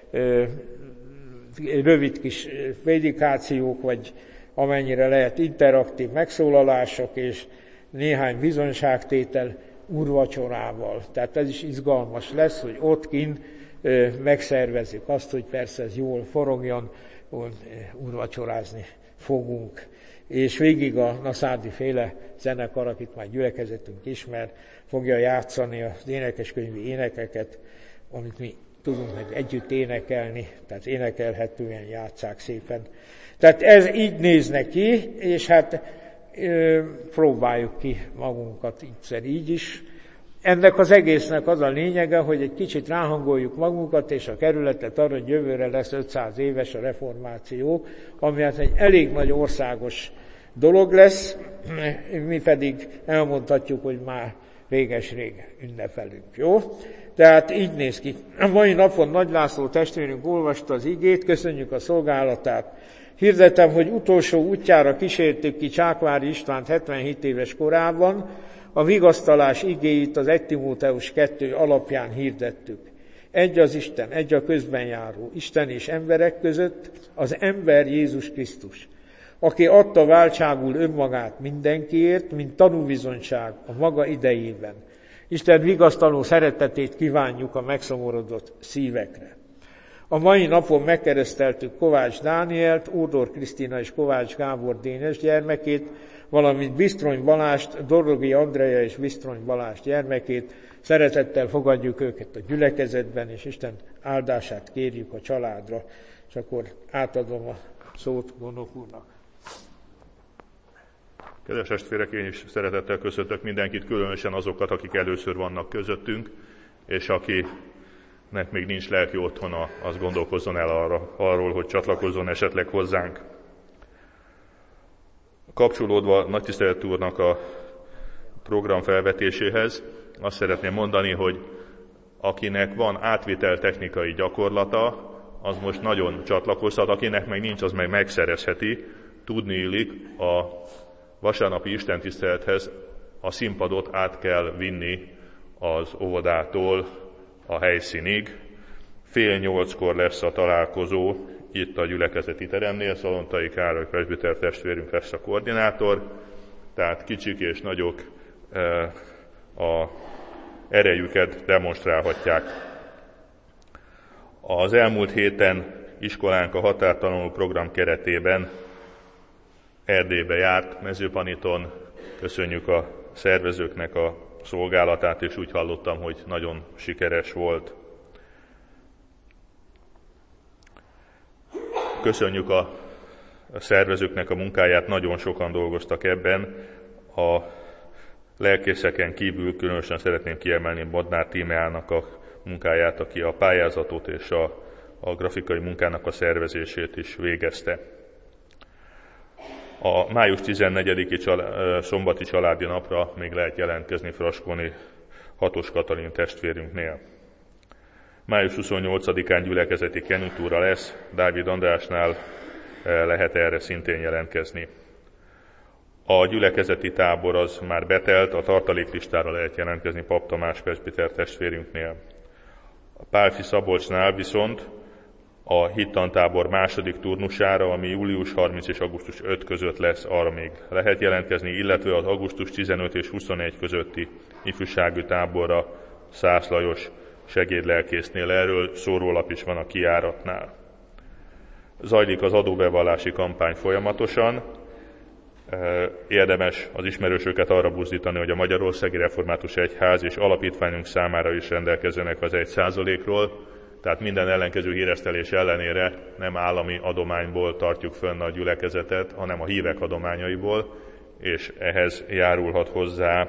rövid kis prédikációk, vagy amennyire lehet interaktív megszólalások, és néhány bizonyságtétel úrvacsorával. Tehát ez is izgalmas lesz, hogy ott kint megszervezzük azt, hogy persze ez jól forogjon, úrvacsorázni fogunk. És végig a Naszádi féle zenekar, akit már gyülekezetünk ismer, fogja játszani az énekeskönyvi énekeket, amit mi tudunk meg együtt énekelni, tehát énekelhetően játsszák szépen. Tehát ez így néz neki, és hát próbáljuk ki magunkat így is. Ennek az egésznek az a lényege, hogy egy kicsit ráhangoljuk magunkat és a kerületet arra, hogy jövőre lesz 500 éves a reformáció, ami hát egy elég nagy országos dolog lesz, mi pedig elmondhatjuk, hogy már réges-rég ünnepelünk. Jó? Tehát így néz ki. A mai napon Nagy László testvérünk olvasta az igét, köszönjük a szolgálatát. Hirdetem, hogy utolsó útjára kísértük ki Csákvári Istvánt 77 éves korában, a vigasztalás igéit az 1 Timóteus 2 alapján hirdettük. Egy az Isten, egy a közbenjáró, Isten és emberek között, az ember Jézus Krisztus, aki adta váltságul önmagát mindenkiért, mint tanúbizonyság a maga idejében. Isten vigasztaló szeretetét kívánjuk a megszomorodott szívekre. A mai napon megkereszteltük Kovács Dánielt, Ódor Krisztina és Kovács Gábor Dénes gyermekét, valamint Bisztrony Balást, Dorogi Andrea és Bisztrony Balázs gyermekét. Szeretettel fogadjuk őket a gyülekezetben, és Isten áldását kérjük a családra. És akkor átadom a szót gondok úrnak. Kedves testvérek, én is szeretettel köszöntök mindenkit, különösen azokat, akik először vannak közöttünk, és akinek még nincs lelki otthona, az gondolkozzon el arról, hogy csatlakozzon esetleg hozzánk. Kapcsolódva Nagytisztelet úrnak a program felvetéséhez, azt szeretném mondani, hogy akinek van átvitel technikai gyakorlata, az most nagyon csatlakozhat, akinek meg nincs, az meg megszerezheti. Tudni illik, a vasárnapi istentisztelethez a színpadot át kell vinni az óvodától a helyszínig. 7:30 lesz a találkozó itt a gyülekezeti teremnél, Szalontai Károly presbiter testvérünk lesz a koordinátor, tehát kicsik és nagyok a erejüket demonstrálhatják. Az elmúlt héten iskolánk a határtanuló program keretében Erdélybe járt, Mezőpaniton. Köszönjük a szervezőknek a szolgálatát, és úgy hallottam, hogy nagyon sikeres volt. Köszönjük a szervezőknek a munkáját, nagyon sokan dolgoztak ebben. A lelkészeken kívül különösen szeretném kiemelni Bodnár Tímeának a munkáját, aki a pályázatot és a grafikai munkának a szervezését is végezte. A május 14-i szombati családi napra még lehet jelentkezni Fraskóni Hatos Katalin testvérünknél. Május 28-án gyülekezeti kenutúra lesz, Dávid Andrásnál lehet erre szintén jelentkezni. A gyülekezeti tábor az már betelt, a tartaléklistára lehet jelentkezni Pap Tamás presbiter testvérünknél. A Pálffy Szabolcsnál viszont a hittantábor második turnusára, ami július 30 és augusztus 5 között lesz, arra még lehet jelentkezni, illetve az augusztus 15 és 21 közötti ifjúsági táborra Szász Lajos segédlelkésznél. Erről szórólap is van a kijáratnál. Zajlik az adóbevallási kampány folyamatosan. Érdemes az ismerősöket arra buzdítani, hogy a Magyarországi Református Egyház és alapítványunk számára is rendelkezzenek az 1%-ról, tehát minden ellenkező híresztelés ellenére nem állami adományból tartjuk fönn a gyülekezetet, hanem a hívek adományaiból, és ehhez járulhat hozzá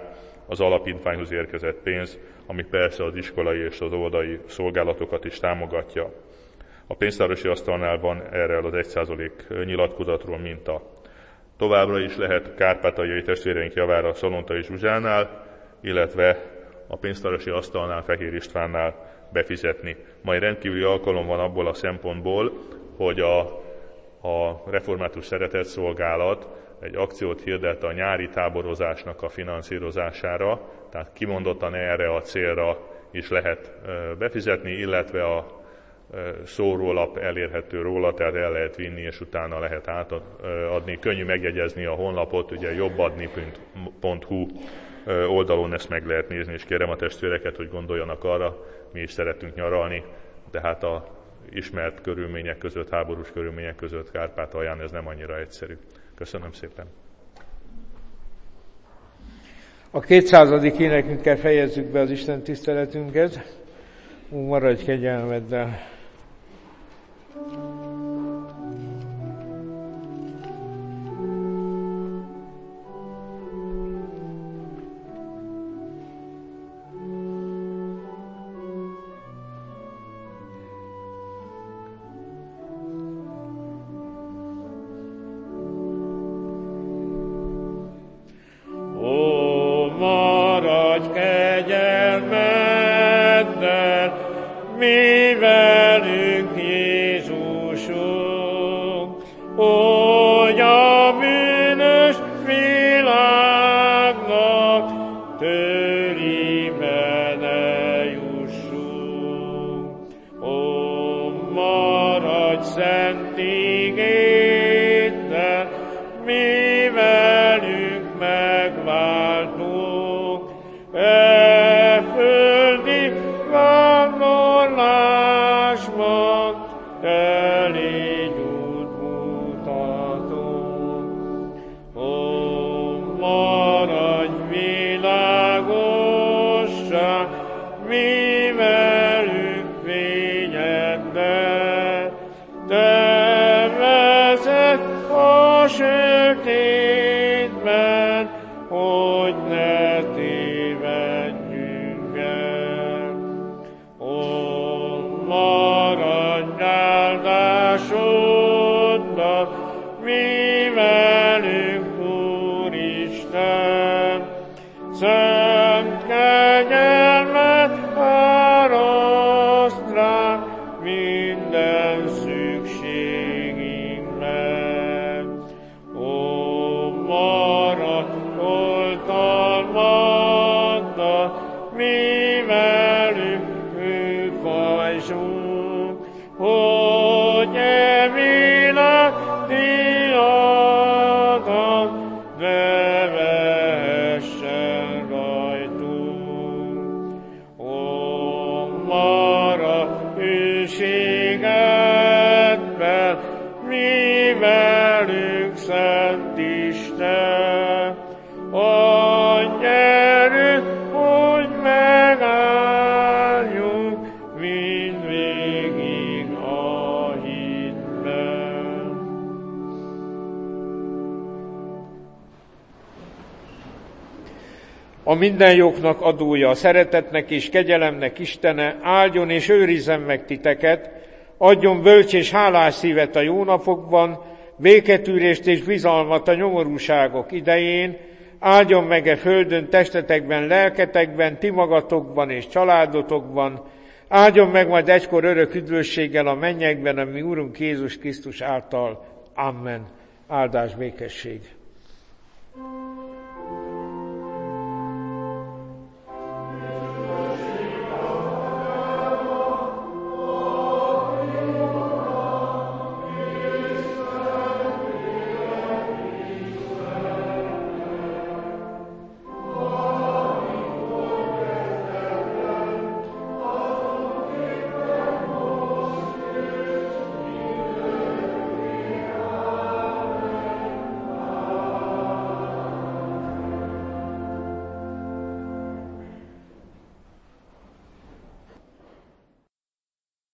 az alapítványhoz érkezett pénz, ami persze az iskolai és az óvodai szolgálatokat is támogatja. A pénztárosi asztalnál van erre az 1% nyilatkozatról minta. Továbbra is lehet kárpátaljai testvéreink javára Szalontai Zsuzsánál, illetve a pénztárosi asztalnál Fehér Istvánnál befizetni. Majd rendkívüli alkalom van abból a szempontból, hogy a Református Szeretetszolgálat egy akciót hirdet a nyári táborozásnak a finanszírozására, tehát kimondottan erre a célra is lehet befizetni, illetve a szórólap elérhető róla, tehát el lehet vinni, és utána lehet átadni. Könnyű megjegyezni a honlapot, ugye jobbadni.hu oldalon ezt meg lehet nézni, és kérem a testvéreket, hogy gondoljanak arra, mi is szeretünk nyaralni, de hát a ismert körülmények között, háborús körülmények között Kárpátalján ez nem annyira egyszerű. Köszönöm szépen. A 200. énekünkkel fejezzük be az Isten tiszteletünket. Maradj kegyelmeddel! Maradj kegyelmeddel, mi velünk Jézusunk, hogy a bűnös világnak törébe ne jussunk. Ó, maradj szent igéddel, mi velünk megváltunk, földi vándorlásban te légy útmutató. Ó, maradj világossá, mi velünk fényeddel, te vezet a sötétben, hogy ne tévedjünk el. Ó, maradj áldásoddal, mi velünk, Úristen, szent kegyelmet áraszt ránk minden szükségünkben. Ó, maradj oltalmaddal, mi velünk fajsunk, hogy e világ diadal ne vehessen rajtunk. Ó, maradj hűségedben, mi velünk, Szent Isten, adj erőt, hogy megálljunk mindvégig a hitben. A minden jóknak adója, a szeretetnek és kegyelemnek Istene, áldjon és őrizzen meg titeket, adjon bölcs és hálás szívet a jó napokban, béketűrést és bizalmat a nyomorúságok idején, áldjon meg e földön testetekben, lelketekben, ti magatokban és családotokban, áldjon meg majd egykor örök üdvösséggel a mennyekben, a mi Úrunk Jézus Krisztus által. Amen. Áldás, békesség.